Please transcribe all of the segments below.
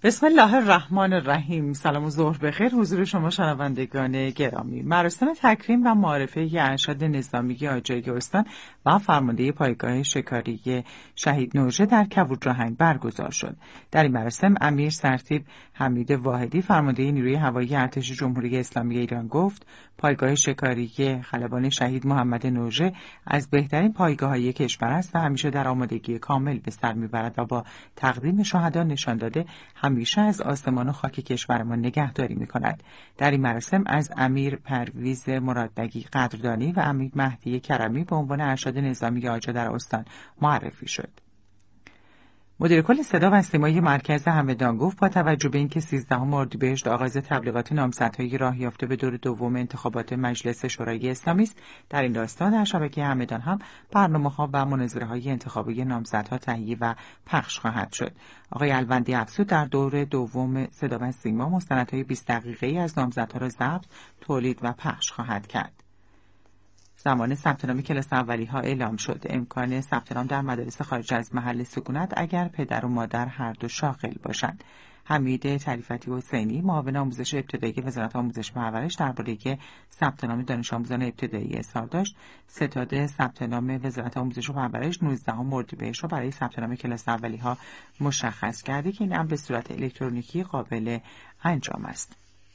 بسم الله الرحمن الرحیم. سلام و ظهر بخیر حضور شما شنوندگان گرامی. مراسم تکریم و معرفه ارشد نظامی آجای استان و فرمانده پایگاه شکاری شهید نوژه در کبودراهنگ برگزار شد. در این مراسم امیر سرتیپ حمید واحدی فرمانده نیروی هوایی ارتش جمهوری اسلامی ایران گفت پایگاه شکاری خلبان شهید محمد نوژه از بهترین پایگاه‌های کشور است و همیشه در آمادگی کامل به سر می‌برد و با تقدیم شهدا نشان داده همیشه از آسمان و خاک کشورمان نگهداری می‌کند. در این مراسم از امیر پرویز مرادبگی قدردانی و امیر مهدی کرمی به عنوان ارشد نظامی آجا در استان معرفی شد. مدیر کل صدا و سیمای مرکز همدان گفت با توجه به اینکه 13 اردیبهشت آغاز تبلیغات نامزدهای راه یافته به دور دوم انتخابات مجلس شورای اسلامی است، در این راستا در شبکه همدان هم برنامه‌ها و مناظره‌های انتخابی نامزدها تهیه و پخش خواهد شد. آقای الوندی افزود در دور دوم صدا و سیما مستندهای 20 دقیقه‌ای از نامزدها را ضبط، تولید و پخش خواهد کرد. زمان ثبت نام کلاس اولی ها اعلام شد. امکان ثبت نام در مدارس خارج از محل سکونت اگر پدر و مادر هر دو شاغل باشند. حمید طریفتی حسینی معاون آموزش ابتدایی وزارت آموزش و پرورش درباره ثبت نام دانش آموزان ابتدایی اظهار داشت. ستاد ثبت نام وزارت آموزش و پرورش 19 اردیبهشت را برای ثبت نام کلاس اولی ها مشخص کرده که این امر به صورت الکترونیکی قابل انجام است.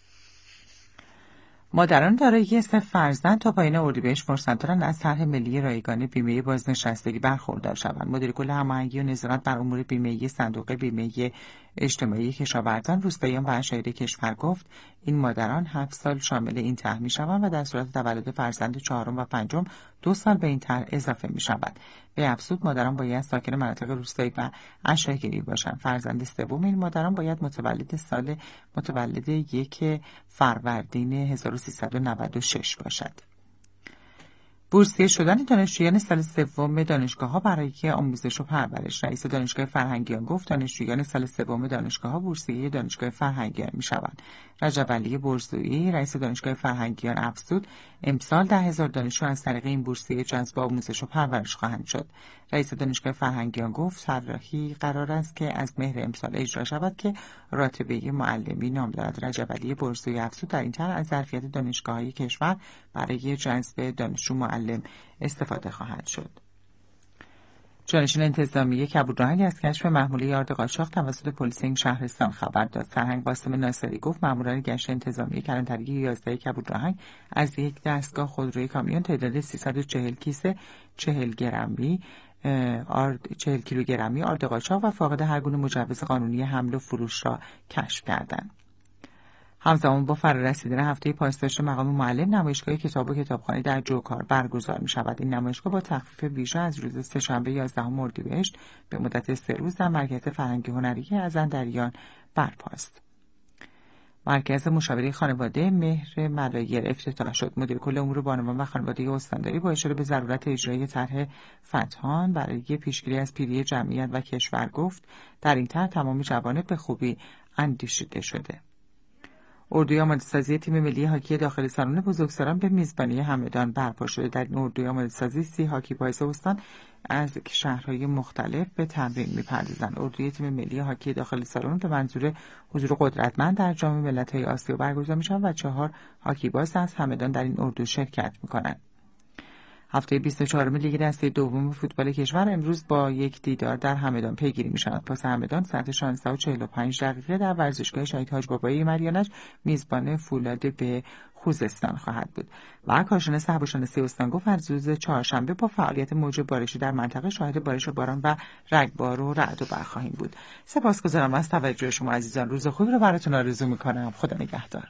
مادران دارای 0 فرزند تا پایان اردیبهشت فرصت دارند از طرح ملی رایگان بیمه بازنشستگی برخوردار شوند. مدیر کل هماهنگی و نظارت بر امور بیمه صندوق بیمه اجتماعی کشاورزان، روستاییان و اشایر کشور گفت این مادران 7 سال شامل این طرح می‌شوند و در صورت تولد فرزند 4 و 5 2 سال به این طرح اضافه می‌شود. به افزود مادران باید ساکن مناطق روستایی و اشایری باشند. فرزند سوم این مادران باید متولد 1 فروردین 1396 باشد. بورسیه شدن دانشجویان سال سوم دانشگاه‌ها برای آموزش و پرورش. رئیس دانشگاه فرهنگیان گفت دانشجویان سال سوم دانشگاه‌ها بورسیه دانشگاه فرهنگیان می‌شوند. رجب علی برزویی رئیس دانشگاه فرهنگیان افزود امسال 10,000 دانشجو از طریق این بورسیه جذب آموزش و پرورش خواهند شد. رئیس دانشگاه فرهنگیان گفت طراحی قرار است که از مهر امسال اجرا شود که راتبه معلمی نام دارد. رجب علی برزویی افزود در این طرح از ظرفیت دانشگاه‌های کشور برای جذب دانشجو معلم استفاده خواهد شد. جانشین انتظامی کبودراهنگ از کشف محموله یارد قاچاق توسط پلیس این شهرستان خبر داد. سرهنگ قاسم ناصری گفت ماموران گشت انتظامی کلانتری 11 کبودراهنگ از یک دستگاه خودروی کامیون تعداد 340 کیسه 40 کیلوگرمی آرد قاچاق و فاقد هر گونه مجوز قانونی حمل و فروش را کشف کردند. همزمان با فرارسیدن هفته پاسداشت مقام معلم، نمایشگاه کتاب و کتابخانه در جوکار برگزار می شود. این نمایشگاه با تخفیف ویژه از روز سه‌شنبه 11 اردیبهشت به مدت 3 روز در مرکز فرهنگی هنری ازندریان برپاست. مرکز مشاوره خانواده مهر ملایر افتتاح شد. مدیر کل امور بانوان و خانواده استانداری با اشاره به ضرورت اجرای طرح فتحان برای پیشگیری از پیری جمعیت و کشور گفت در این طرح تمام جوانب به خوبی اندیشیده شده. اردوی آماده‌سازی تیم ملی هاکی داخل سالن بزرگسالان به میزبانی همدان برپا شده. در این اردوی آماده‌سازی 30 هاکی باز استان از شهرهای مختلف به تمرین می‌پردازند. اردوی تیم ملی هاکی داخل سالن به منظور حضور قدرتمند در جام ملت‌های آسیا برگزار می‌شود و 4 هاکی باز از همدان در این اردو شرکت می‌کنند. هفته 24 لیگ دسته دوم فوتبال کشور امروز با یک دیدار در همدان پیگیری می‌شود. پاس همدان ساعت 16:45 در ورزشگاه شهید حاج بابایی مریانج میزبان فولاد به خوزستان خواهد بود. و کارشناس هواشناسی استان گفت از روز چهارشنبه با فعالیت موج بارشی در منطقه شاهد بارش و باران و رگبار و رعد و برق خواهیم بود. سپاسگزارم از توجه شما عزیزان. روز خوبی رو براتون آرزو می‌کنم. خدا نگهدار.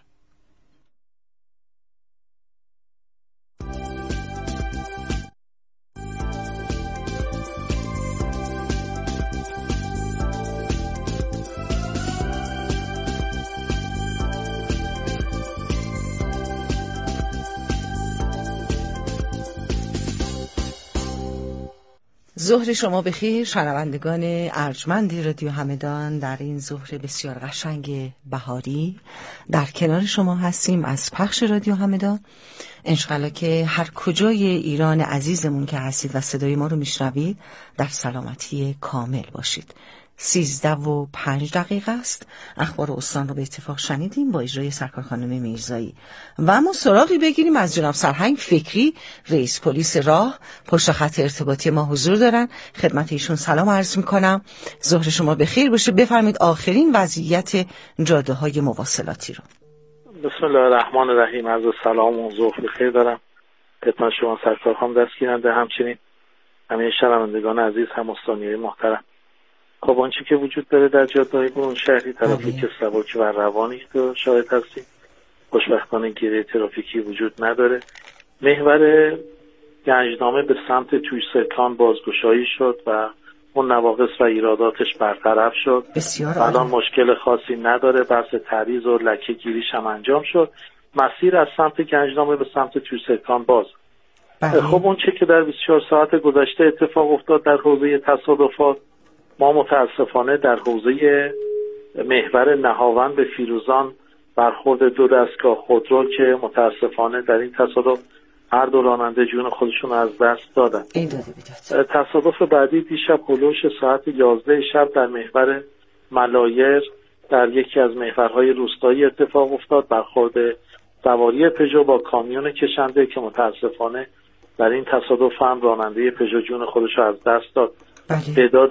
ظهر شما بخیر شنوندگان ارجمند رادیو همدان. در این ظهر بسیار قشنگ بهاری در کنار شما هستیم از پخش رادیو همدان. انشالله که هر کجای ایران عزیزمون که هستید و صدای ما رو میشنوید در سلامتی کامل باشید. 13:05 است. اخبار استان رو به اتفاق شنیدیم با اجرای سرکار خانم میرزایی و اما سراغی بگیریم از جناب سرهنگ فکری، رئیس پلیس راه. پشت خط ارتباطی ما حضور دارن. خدمت ایشون سلام عرض میکنم. ظهر شما بخیر باشه. بفرمایید آخرین وضعیت جاده‌های مواصلاتی رو. بسم الله الرحمن الرحیم. عرض سلام و ظهر بخیر دارم خدمت شما سرکار خانم دستگیرنده، همچنین همه شنوندگان عزیز، هم استانیای محترم. خب آنچه که وجود داره در جاده‌های برون شهری، ترافیک سبک و روانی که شاهد هستیم، خوشبختانه گیره ترافیکی وجود نداره. محور گنجنامه به سمت تویسرکان بازگشایی شد و اون نواقص و ایراداتش برطرف شد. الان مشکل خاصی نداره. بحث تعریض و لکه گیریش هم انجام شد. مسیر از سمت گنجنامه به سمت تویسرکان باز. خب اون چه که در 24 ساعت گذشته اتفاق افتاد در حوزه تصادفات، ما متاسفانه در حوزه محور نهاوند به فیروزان برخورد دو دستگاه خودرو که متاسفانه در این تصادف هر دو راننده جون خودشون از دست دادن. تصادف بعدی دیشب هلوش ساعت 11 شب در محور ملایر در یکی از محورهای روستایی اتفاق افتاد. برخورد سواری پژو با کامیون کشنده که متاسفانه در این تصادف هم راننده پژو جون خودش از دست داد. تعداد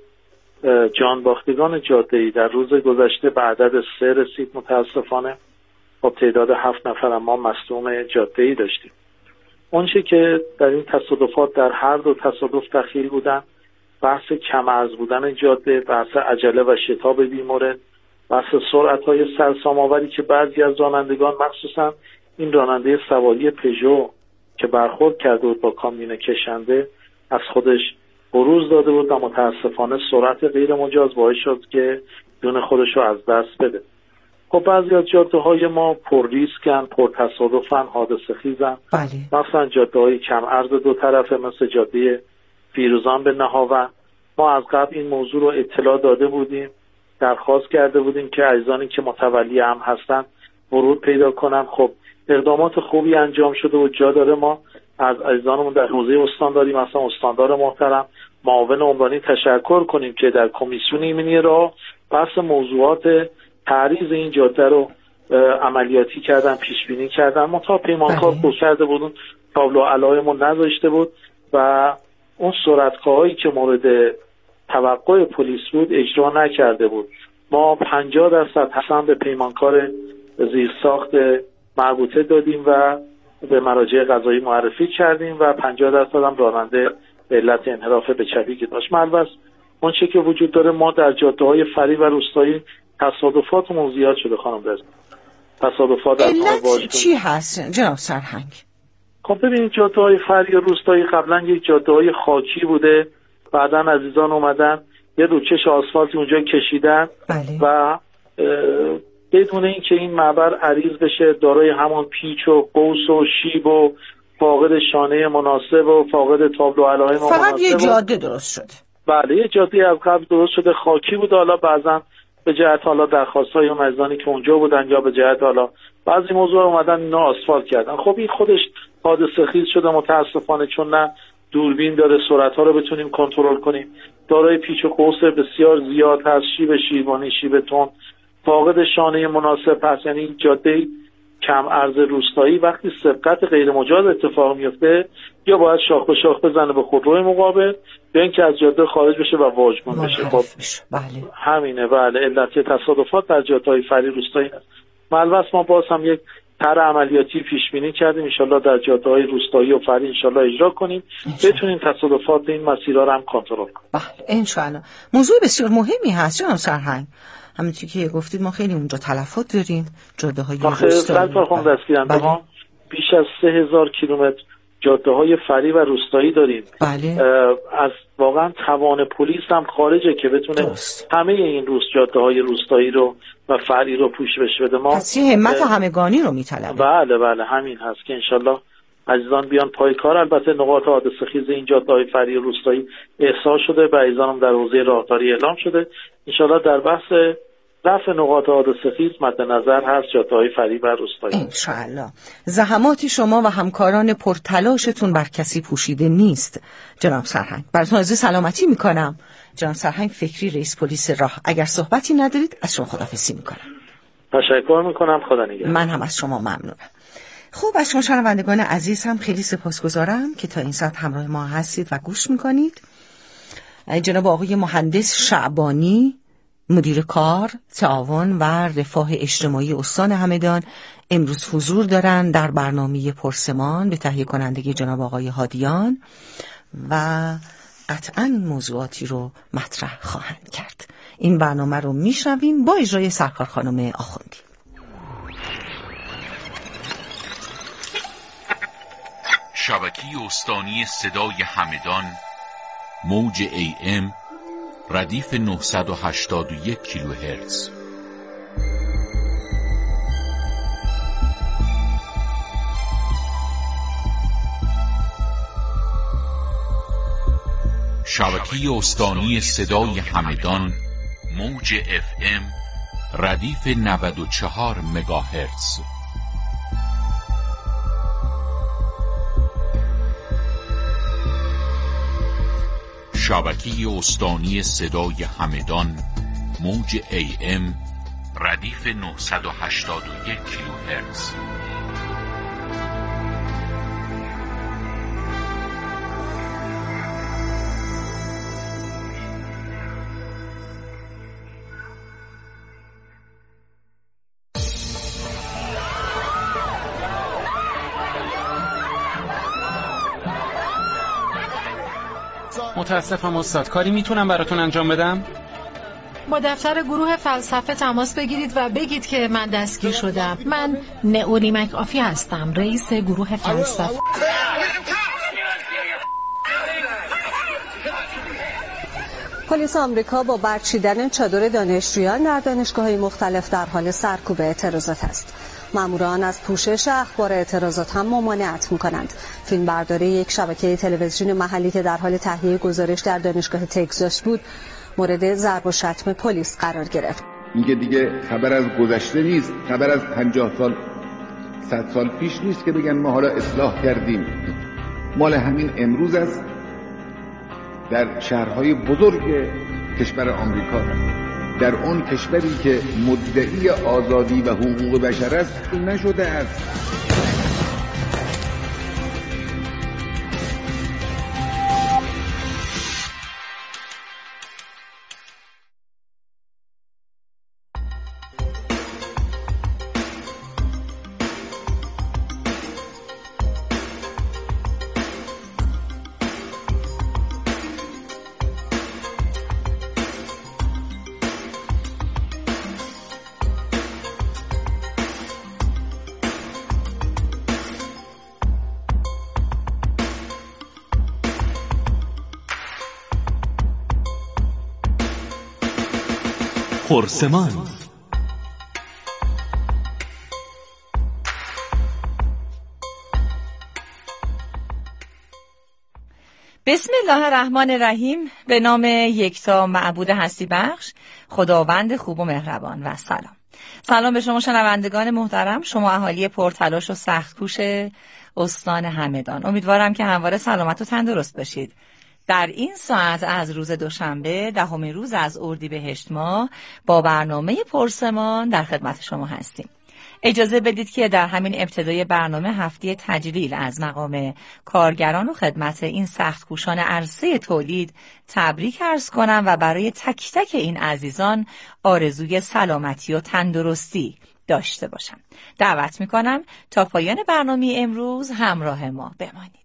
جانباختگان جاده‌ای در روز گذشته به عدد 3 رسید متاسفانه. با تعداد 7 نفر ما مصدوم جاده‌ای داشتیم. اونچه که در این تصادفات در هر دو تصادف دخیل بودن، بحث کم عرض بودن جاده، بحث عجله و شتاب بیمورد، بحث سرعت‌های سرسام‌آوری که بعضی از رانندگان، مخصوصا این راننده سواری پژو که برخورد کرده بود با کامیون کشنده، از خودش بروز داده بود و متاسفانه سرعت غیر مجاز باعث شد که جون خودش رو از دست بده. خب بعضی از جاده‌های ما پر ریسکن، پر تصادفن، حادثه خیزن. مثلا جاده‌های کم عرض دو طرفه مثل جاده فیروزان به نهاوند. ما از قبل این موضوع رو اطلاع داده بودیم، درخواست کرده بودیم که عزیزانی که متولی هم هستن ورود پیدا کنن. خب اقدامات خوبی انجام شده و جا داره ما از عزیزانمون در حوزه استانداری، مثلا استاندار محترم معاون عمرانی تشکر کنیم که در کمیسیون ایمنی راه بحث موضوعات تعریض این جاده رو عملیاتی کردن، پیش بینی کردن. ما تا پیمانکار خود کرده بودون، تابلو علائمون نذاشته بود و اون سرعت‌خواهایی که مورد توقع پلیس بود اجرا نکرده بود. ما 50% حسن به پیمانکار زیرساخت مربوطه دادیم و به مراجع قضایی معرفی کردیم و 50% هم راننده به علت انحراف به چپی که داشت ملبس. اون چه که وجود داره، ما در جاده‌های فری و روستایی تصادفاتمون زیاد شده خانم رضا. تصادفات علت چی هست جناب سرهنگ؟ خب ببینید جاده‌های فری و روستایی قبلا یک جاده‌های خاکی بوده، بعداً عزیزان اومدن یه روچش آسفالتی اونجا کشیدن و بدون اینکه این معبر عریض بشه، دارای همون پیچ و قوس و شیب و فاقد شانه مناسب و فاقد تابلو علائم مناسب، فقط یه جاده درست شده. بله یه جاده از قبل درست شده خاکی بود، حالا بعضا به جهت حالا درخواست‌های اون عزیزانی که اونجا بودن یا به جهت حالا بعضی موضوع اومدن اینا آسفالت کردن. خب این خودش حادثه خیز شده متاسفانه، چون نه دوربین داره سرعت‌ها رو بتونیم کنترل کنیم، دارای پیچ و قوس بسیار زیاد هست، شیب شیبانی، شیب تند، فاقد شانه مناسب هست. یعنی این جاده کم عرض روستایی وقتی سبقت غیر مجاز اتفاق میفته یا باید شاخ به شاخ بزنه به خودروی مقابل یا اینکه از جاده خارج بشه و واژگون بشه. خب همینه. بله علت تصادفات در جاده‌های فری روستایی هست. ملبس ما باز هم یک طرح عملیاتی پیش بینی کردیم، ان شاءالله در جاده‌های روستایی و فری ان شاءالله اجرا کنیم، بتونیم تصادفات این مسیرها رو هم کنترل کنیم. بله ان شاءالله. موضوع بسیار مهمی هست جناب سرهنگ. همونطور که گفتید ما خیلی اونجا تلفات داریم، جاده‌های روستایی. ما بیش از 3000 کیلومتر جاده‌های فری و روستایی داریم. بله. از واقعا توان پلیس هم خارجه که بتونه همه این جاده‌های روستایی رو و فری رو پوشش بده. ما پس همت همگانی رو می‌طلبه. بله همین هست که انشالله عزیزان بیان پای کار. البته نقاط حادثه خیز این جاده‌های فری و روستایی احساس شده و عزیزانم در حوزه راهداری اعلام شده. انشالله در بحث رفع نقاط حادثه خیز مد نظر هست جاده‌های فریب و روستایی. انشاءالله. زحمات شما و همکاران پرتلاشتون بر کسی پوشیده نیست جناب سرهنگ. براتون عرض سلامتی میکنم. جناب سرهنگ فکری، رئیس پلیس راه. اگر صحبتی ندارید از شما خداحافظی میکنم. تشکر میکنم. خدا نگهدار. من هم از شما ممنونم. خوب، از شما شنوندگان عزیز هم خیلی سپاسگزارم که تا این ساعت همراه ما هستید و گوش میکنید. جناب آقای مهندس شعبانی، مدیر کار، تعاون و رفاه اجتماعی استان همدان امروز حضور دارند در برنامه پرسمان به تهیه کنندگی جناب آقای هادیان و قطعاً موضوعاتی رو مطرح خواهند کرد. این برنامه رو میشنویم با اجرای سرکار خانم آخوندی. شبکه استانی صدای همدان، موج AM ردیف 981 کیلوهرتز. شبکه استانی صدای همدان، موج FM ردیف 94 مگاهرتز. شبکه استانی صدای همدان، موج AM ردیف 981 کیلوهرتز. متاسفم استاد، کاری میتونم براتون انجام بدم؟ با دفتر گروه فلسفه تماس بگیرید و بگید که من دستگیر شدم. من نئوری مکافی هستم، رئیس گروه فلسفه. پلیس آمریکا با برچیدن چادر دانشجویان در دانشگاه‌های مختلف در حال سرکوب اعتراضات است. ماموران از پوشش اخبار اعتراضات هم ممانعت می‌کنند. فیلمبرداری یک شبکه تلویزیون محلی که در حال تهیه گزارش در دانشگاه تگزاس بود، مورد ضرب و شتم پلیس قرار گرفت. اینکه دیگه خبر از گذشته نیست، خبر از 50 سال 100 سال پیش نیست که بگن ما حالا اصلاح کردیم. مال همین امروز است. در شهرهای بزرگ کشور آمریکا، در اون کشوری که مدعی آزادی و حقوق بشر است، نشده است. پرسمان. بسم الله الرحمن الرحیم. به نام یکتا معبود هستی بخش، خداوند خوب و مهربان، و سلام به شما شنوندگان محترم، شما اهالی پرتلاش و سخت کوش استان همدان. امیدوارم که همواره سلامت و تندرست باشید. در این ساعت از روز دوشنبه 10 روز از اردیبهشت ماه با برنامه پرسمان در خدمت شما هستیم. اجازه بدید که در همین ابتدای برنامه هفته تجلیل از مقام کارگران و خدمت این سخت‌کوشان عرصه تولید تبریک عرض کنم و برای تک تک این عزیزان آرزوی سلامتی و تندرستی داشته باشم. دعوت می‌کنم تا پایان برنامه امروز همراه ما بمانید.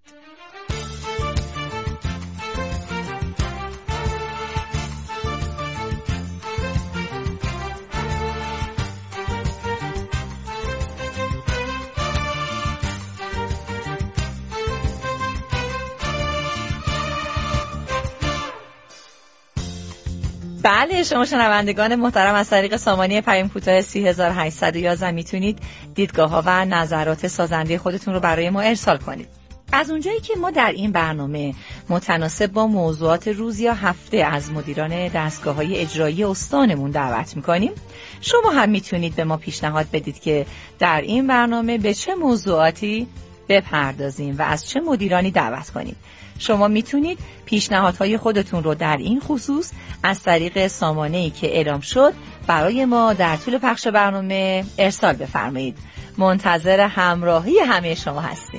بله، شما شنوندگان محترم از طریق سامانه پیام کوتاه 3811 میتونید دیدگاه‌ها و نظرات سازنده خودتون رو برای ما ارسال کنید. از اونجایی که ما در این برنامه متناسب با موضوعات روز یا هفته از مدیران دستگاه‌های اجرایی استانمون دعوت می‌کنیم، شما هم میتونید به ما پیشنهاد بدید که در این برنامه به چه موضوعاتی بپردازیم و از چه مدیرانی دعوت کنیم. شما میتونید پیشنهادهای خودتون رو در این خصوص از طریق سامانه‌ای که اعلام شد برای ما در طول پخش برنامه ارسال بفرمایید. منتظر همراهی همه شما هستیم.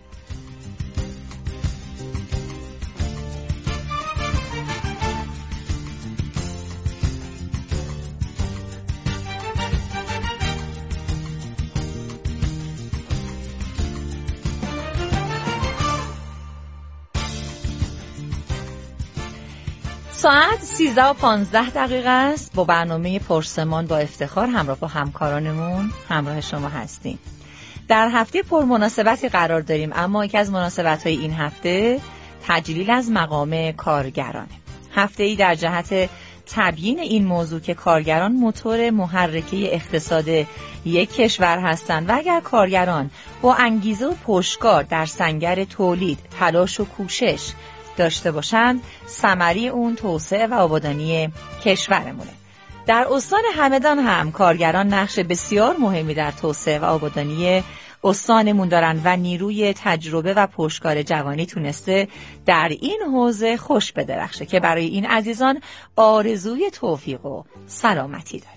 ساعت 13:15 است. با برنامه پرسمان با افتخار همراه با همکارانمون همراه شما هستیم. در هفته پرمناسبتی قرار داریم، اما یکی از مناسبت‌های این هفته تجلیل از مقام کارگرانه. هفته‌ای در جهت تبیین این موضوع که کارگران موتور محرکه اقتصاد یک کشور هستند و اگر کارگران با انگیزه و پشتکار در سنگر تولید تلاش و کوشش داشته باشند، ثمره اون توسعه و آبادانی کشورمونه. در استان همدان هم کارگران نقش بسیار مهمی در توسعه و آبادانی استانمون دارن و نیروی تجربه و پشتکار جوانی تونسته در این حوزه خوش بدرخشه که برای این عزیزان آرزوی توفیق و سلامتی داریم.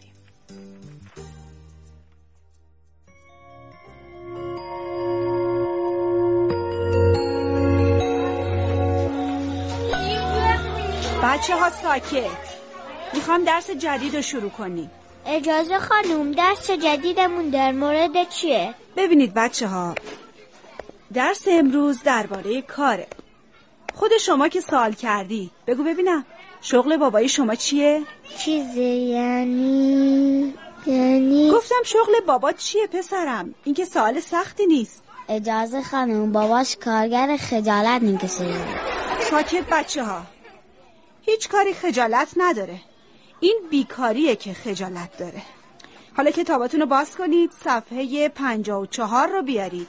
بچه ها ساکت، میخوام درس جدید رو شروع کنیم. اجازه خانم، درس جدیدمون در مورد چیه؟ ببینید بچه ها، درس امروز درباره کاره. خود شما که سوال کردی بگو ببینم شغل بابای شما چیه؟ چیزه یعنی گفتم شغل بابات چیه پسرم؟ این که سوال سختی نیست. اجازه خانم، باباش کارگر خجالت میکشه. ساکت بچه ها، هیچ کاری خجالت نداره، این بیکاریه که خجالت داره. حالا کتاباتون رو باز کنید، صفحه 54 رو بیارید.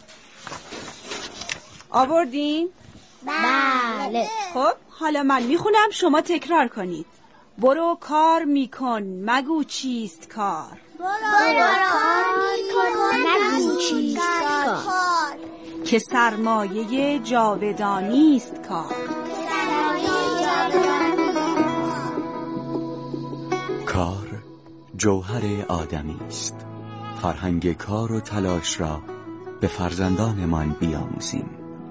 آوردین؟ بله. خب حالا من میخونم، شما تکرار کنید. برو کار میکن مگو چیست کار. برو کار میکن مگو چیست کار. که سرمایه جاودانی است کار. کار جوهر آدمی است. فرهنگ کار و تلاش را به فرزندانمان بیاموزیم.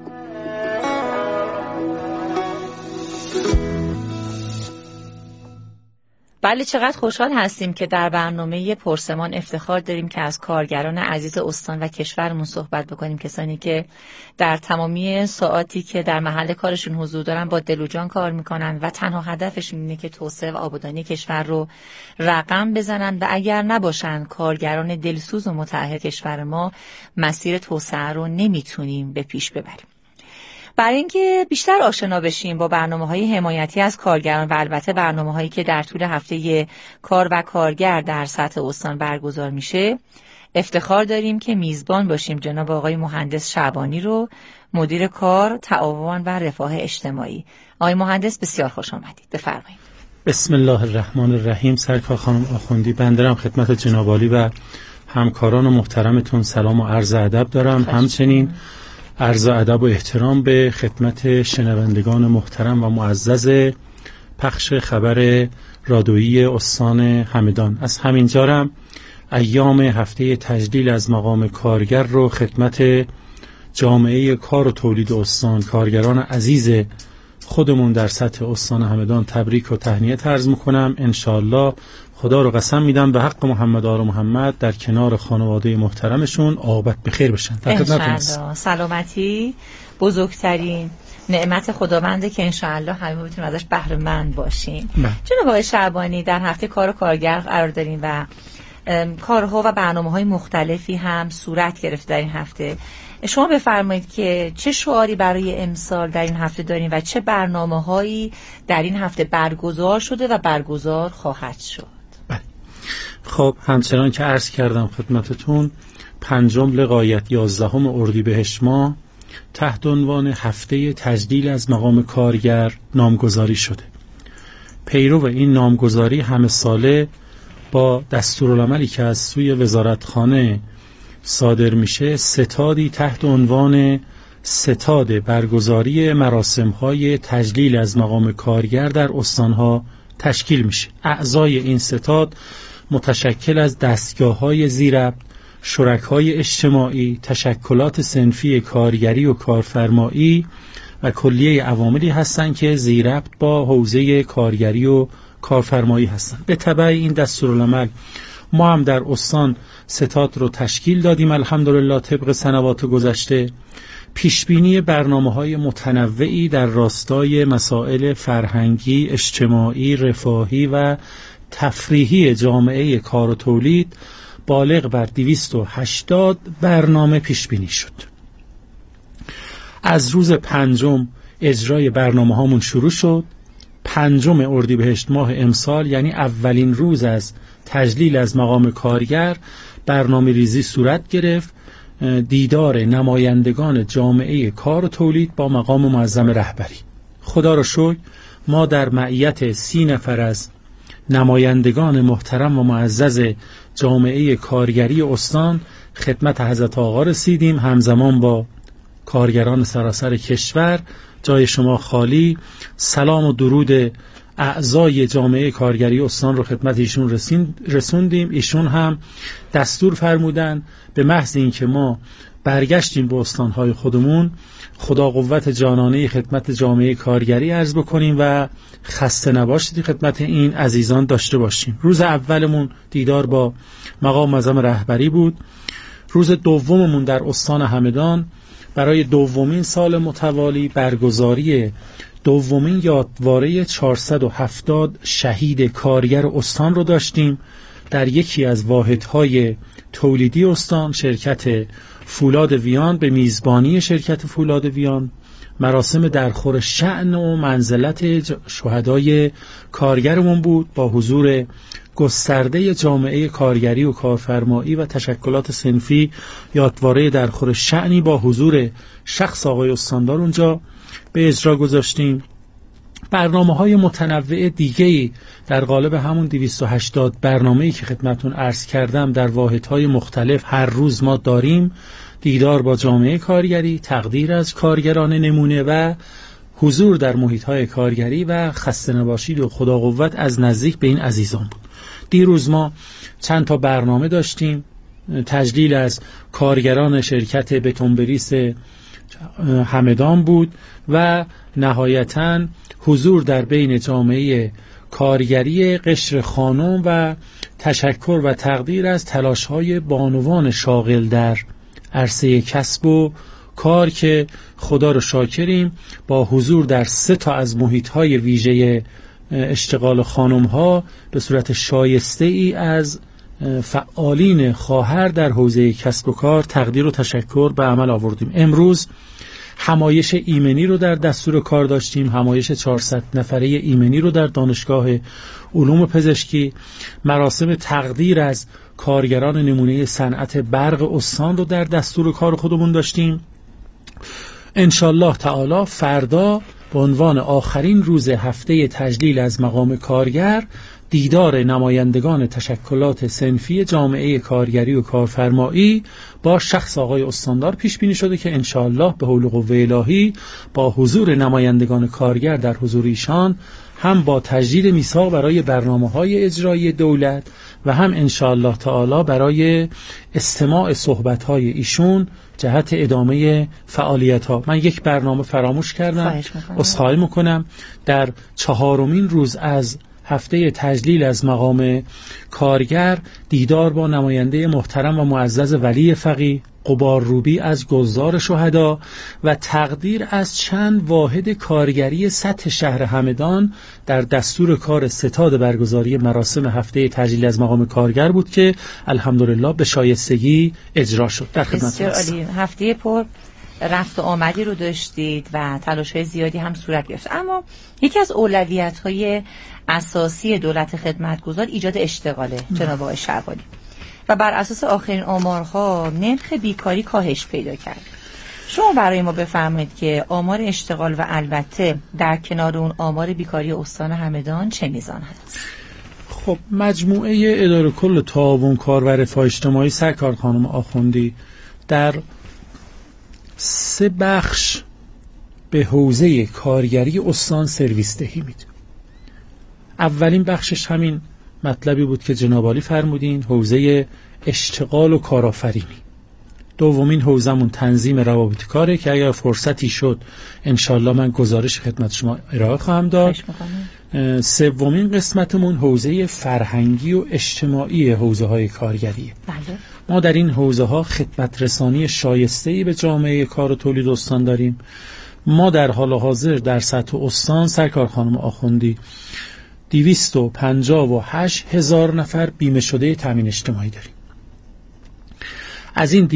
بله، چقدر خوشحال هستیم که در برنامه پرسمان افتخار داریم که از کارگران عزیز استان و کشورمون صحبت بکنیم، کسانی که در تمامی ساعاتی که در محل کارشون حضور دارن با دل و جان کار میکنن و تنها هدفشون اینه که توسعه و آبادانی کشور رو رقم بزنن و اگر نباشن کارگران دلسوز و متعهد کشور ما، مسیر توسعه رو نمیتونیم به پیش ببریم. برای اینکه بیشتر آشنا بشیم با برنامه‌های حمایتی از کارگران و البته برنامه‌هایی که در طول هفته کار و کارگر در سطح استان برگزار میشه، افتخار داریم که میزبان باشیم جناب آقای مهندس شعبانی رو، مدیر کار، تعاون و رفاه اجتماعی. آقای مهندس بسیار خوش آمدید، بفرمایید. بسم الله الرحمن الرحیم. سرکار خانم آخوندی، بنده خدمت جناب عالی و همکاران محترمتون سلام و عرض ادب دارم. همچنین عرض ادب و احترام به خدمت شنوندگان محترم و معزز پخش خبر رادیویی استان همدان. از همینجارم ایام هفته تجلیل از مقام کارگر رو خدمت جامعه کار و تولید استان، کارگران عزیز خودمون در سطح استان همدان تبریک و تهنیت عرض میکنم. انشاءالله خدا رو قسم میدم به حق محمد آل محمد در کنار خانواده محترمشون عاقبت بخیر بشن. انشاءالله سلامتی بزرگترین نعمت خداونده که انشاءالله همه بتونیم ازش بهره مند باشیم. جناب آقای شعبانی، در هفته کار و کارگر قرار داریم و کارها و برنامه‌های مختلفی هم صورت گرفت در این هفته. شما بفرمایید که چه شعاری برای امسال در این هفته داریم و چه برنامه‌هایی در این هفته برگزار شده و برگزار خواهد شد. خب همچنان که عرض کردم خدمتتون، 5 لقایت 11 اردیبهشت ماه تحت عنوان هفته تجلیل از مقام کارگر نامگذاری شده. پیرو این نامگذاری همه ساله با دستورالعملی که از سوی وزارتخانه صادر میشه، ستادی تحت عنوان ستاد برگزاری مراسم‌های تجلیل از مقام کارگر در استانها تشکیل میشه. اعضای این ستاد متشکل از دستگاه‌های زیربط، شرکای اجتماعی، تشکلات صنفی کارگری و کارفرمایی و کلیه عواملی هستند که زیربط با حوزه کارگری و کارفرمایی هستند. به تبع این دستورالعمل ما هم در استان ستاد رو تشکیل دادیم الحمدلله طبق سنوات گذشته. پیشبینی برنامه‌های متنوعی در راستای مسائل فرهنگی، اجتماعی، رفاهی و تفریحی جامعه کار و تولید بالغ بر 280 برنامه پیشبینی شد. از روز 5 اجرای برنامه هامون شروع شد. 5 اردیبهشت ماه امسال، یعنی اولین روز از تجلیل از مقام کارگر، برنامه ریزی صورت گرفت. دیدار نمایندگان جامعه کار و تولید با مقام معظم رهبری. خدا را شکر ما در معیت 30 نفر از نمایندگان محترم و معزز جامعه کارگری استان خدمت حضرت آقا رسیدیم، همزمان با کارگران سراسر کشور. جای شما خالی. سلام و درود اعضای جامعه کارگری استان رو خدمت ایشون رسوندیم. ایشون هم دستور فرمودن به محض اینکه ما برگشتیم به استانهای خودمون، خدا قوت جانانه خدمت جامعه کارگری عرض بکنیم و خسته نباشید خدمت این عزیزان داشته باشیم. روز اولمون دیدار با مقام معظم رهبری بود. روز دوممون در استان همدان برای دومین سال متوالی برگزاری دومین یادواره 470 شهید کارگر استان رو داشتیم. در یکی از واحدهای تولیدی استان شرکت فولاد ویان به میزبانی شرکت فولاد ویان مراسم درخور شأن و منزلت شهدای کارگرمون بود با حضور گسترده جامعه کارگری و کارفرمایی و تشکلات صنفی. یادواره درخور شأنی با حضور شخص آقای استاندار اونجا به اجرا گذاشتیم. برنامه‌های متنوع دیگه‌ای در قالب همون 280 برنامه‌ای که خدمتتون عرض کردم در واحدهای مختلف هر روز ما داریم. دیدار با جامعه کارگری، تقدیر از کارگران نمونه و حضور در محیط‌های کارگری و خسته نباشید و خدا قوت از نزدیک به این عزیزان بود. دیروز ما چند تا برنامه داشتیم. تجلیل از کارگران شرکت بتونبریس همدان بود و نهایتاً حضور در بین جامعه کارگری قشر خانم و تشکر و تقدیر از تلاش‌های بانوان شاغل در عرصه کسب و کار که خدا رو شاکریم با حضور در 3 تا از محیط‌های ویژه اشتغال خانم‌ها به صورت شایسته ای از فعالین خواهر در حوزه کسب و کار تقدیر و تشکر به عمل آوردیم. امروز همایش ایمنی رو در دستور کار داشتیم. همایش 400 نفره ایمنی رو در دانشگاه علوم پزشکی. مراسم تقدیر از کارگران نمونه صنعت برق استان رو در دستور کار خودمون داشتیم. انشالله تعالی فردا به عنوان آخرین روز هفته تجلیل از مقام کارگر دیدار نمایندگان تشکلات صنفی جامعه کارگری و کارفرمایی با شخص آقای استاندار پیش بینی شده که انشاءالله به حول و قوه الهی با حضور نمایندگان کارگر در حضور ایشان هم با تجدید میثاق برای برنامه‌های اجرایی دولت و هم انشاءالله تعالی برای استماع صحبت‌های ایشون جهت ادامه فعالیت‌ها. من یک برنامه فراموش کردم، عذرخواهی می‌کنم. در 4مین روز از هفته تجلیل از مقام کارگر دیدار با نماینده محترم و معزز ولی فقیه قبار روبی از گلزار شهدا و تقدیر از چند واحد کارگری سطح شهر همدان در دستور کار ستاد برگزاری مراسم هفته تجلیل از مقام کارگر بود که الحمدلله به شایستگی اجرا شد. در خدمت هستم. هفته پر رفت و آمدی رو داشتید و تلاش‌های زیادی هم صورت گرفت، اما یکی از اولویت‌های اساسی دولت خدمتگزار ایجاد اشتغاله جناب آقای شعبانی و بر اساس آخرین آمارها نرخ بیکاری کاهش پیدا کرد. شما برای ما بفرمایید که آمار اشتغال و البته در کنار اون آمار بیکاری استان همدان چه میزان هست؟ خب مجموعه اداره کل تعاون کار و رفاه اجتماعی سرکار خانم آخوندی در 3 بخش به حوزه کارگری استان سرویس دهی میده. اولین بخشش همین مطلبی بود که جناب عالی فرمودین، حوزه اشتغال و کارآفرینی. دومین حوزمون تنظیم روابط کاره که اگر فرصتی شد انشالله من گزارش خدمت شما ارائه خواهم داد. سومین قسمتمون حوزه فرهنگی و اجتماعی حوزه های کارگریه. بله. ما در این حوزه ها خدمت رسانی شایسته‌ای به جامعه کار و تولید استان داریم. ما در حال حاضر در سطح استان سرکار خانم آخوندی 258,000 نفر بیمه شده تامین اجتماعی داریم. از این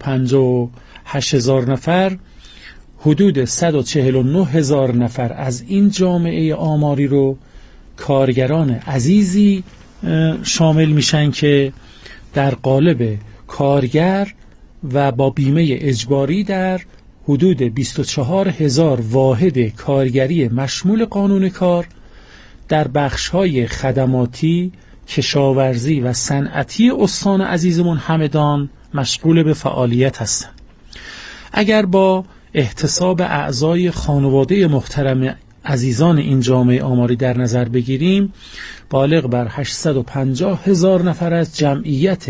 258,000 نفر حدود 149,000 نفر از این جامعه آماری رو کارگران عزیزی شامل میشن که در قالب کارگر و با بیمه اجباری در حدود 24,000 واحد کارگری مشمول قانون کار در بخش‌های خدماتی، کشاورزی و صنعتی استان عزیزمون همدان مشغول به فعالیت هستند. اگر با احتساب اعضای خانواده محترم عزیزان این جامعه آماری در نظر بگیریم، بالغ بر 850,000 نفر از جمعیت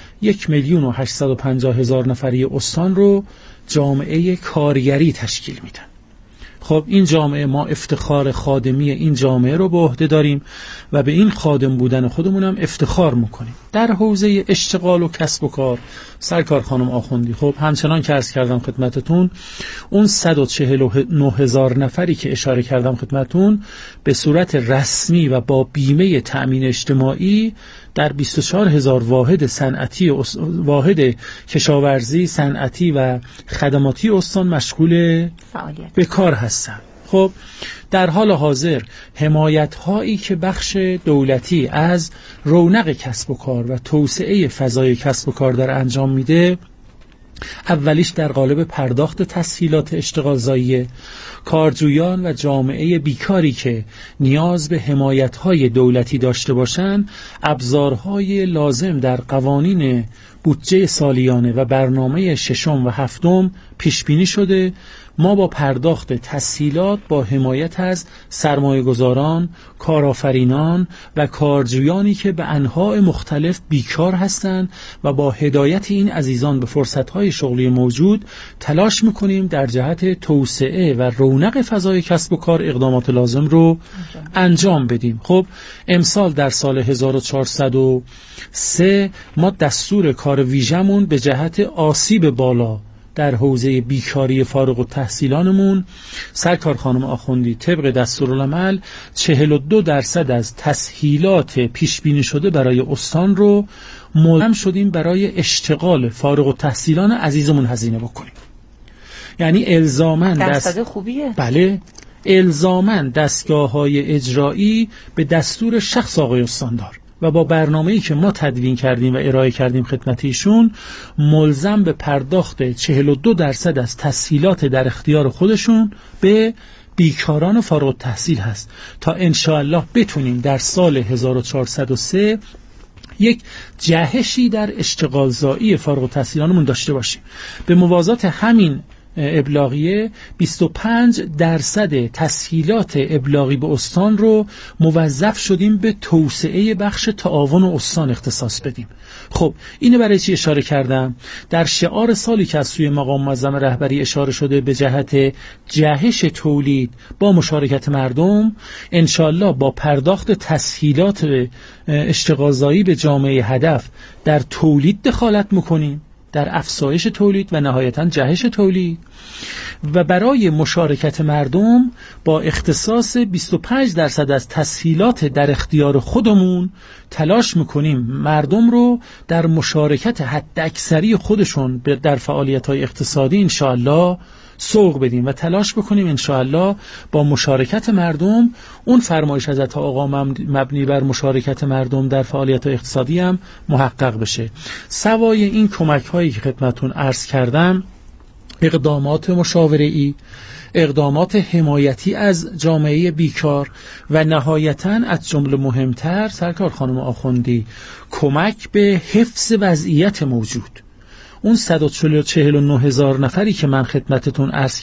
1,850,000 نفری استان رو جامعه کارگری تشکیل میدن. خب این جامعه، ما افتخار خادمی این جامعه رو به عهده داریم و به این خادم بودن خودمون هم افتخار میکنیم. در حوزه اشتغال و کسب و کار سرکار خانم آخوندی، خب همچنان که عرض کردم خدمتتون، اون 149,000 نفری که اشاره کردم خدمتتون به صورت رسمی و با بیمه تأمین اجتماعی در 24,000 واحد صنعتی واحد کشاورزی، صنعتی و خدماتی استان مشغول فعالیت به کار هستند. خب در حال حاضر حمایت هایی که بخش دولتی از رونق کسب و کار و توسعه فضای کسب و کار در انجام میده، اولیش در قالب پرداخت تسهیلات اشتغال زایی کارجویان و جامعه بیکاری که نیاز به حمایت‌های دولتی داشته باشند، ابزارهای لازم در قوانین بودجه سالیانه و برنامه 6 و 7 پیش بینی شده. ما با پرداخت تسهیلات با حمایت از سرمایه‌گذاران، کارآفرینان و کارجویانی که به انواع مختلف بیکار هستند و با هدایت این عزیزان به فرصت‌های شغلی موجود تلاش می‌کنیم در جهت توسعه و رونق فضای کسب و کار اقدامات لازم رو انجام بدیم. خب امسال در سال 1403 ما دستور کار ویژمون به جهت آسیب بالا در حوزه بیکاری فارغ التحصیلانمون سرکار خانم آخوندی طبق دستورالعمل 42% از تسهیلات پیش بینی شده برای استان رو ملزم شدیم برای اشتغال فارغ التحصیلان عزیزمون هزینه بکنیم. یعنی الزاماً درصد خوبیه. بله، الزاماً دستگاه‌های اجرایی به دستور شخص آقای استاندار و با برنامه‌ای که ما تدوین کردیم و ارائه کردیم خدمت ایشون ملزم به پرداخت 42% از تسهیلات در اختیار خودشون به بیکاران فارغ التحصیل هست تا انشاءالله بتونیم در سال 1403 یک جهشی در اشتغال زایی فارغ التحصیلانمون داشته باشیم. به موازات همین ابلاغیه 25% تسهیلات ابلاغی به استان رو موظف شدیم به توسعه بخش تعاون استان اختصاص بدیم. خب اینو برای چی اشاره کردم؟ در شعار سالی که از سوی مقام معظم رهبری اشاره شده به جهت جهش تولید با مشارکت مردم، انشالله با پرداخت تسهیلات اشتغالزایی به جامعه هدف در تولید دخالت میکنیم، در افزایش تولید و نهایتاً جهش تولید، و برای مشارکت مردم با اختصاص 25% از تسهیلات در اختیار خودمون تلاش میکنیم مردم رو در مشارکت حداکثری خودشون در فعالیت‌های اقتصادی انشاءالله سوق بدیم و تلاش بکنیم انشاءالله با مشارکت مردم اون فرمایش حضرت آقا مبنی بر مشارکت مردم در فعالیت اقتصادی هم محقق بشه. سوای این کمک هایی که خدمتون عرض کردم، اقدامات مشاوره‌ای، اقدامات حمایتی از جامعه بیکار و نهایتاً از جمله مهمتر سرکار خانم آخوندی کمک به حفظ وضعیت موجود. اون 149,000 نفری که من خدمتتون عرض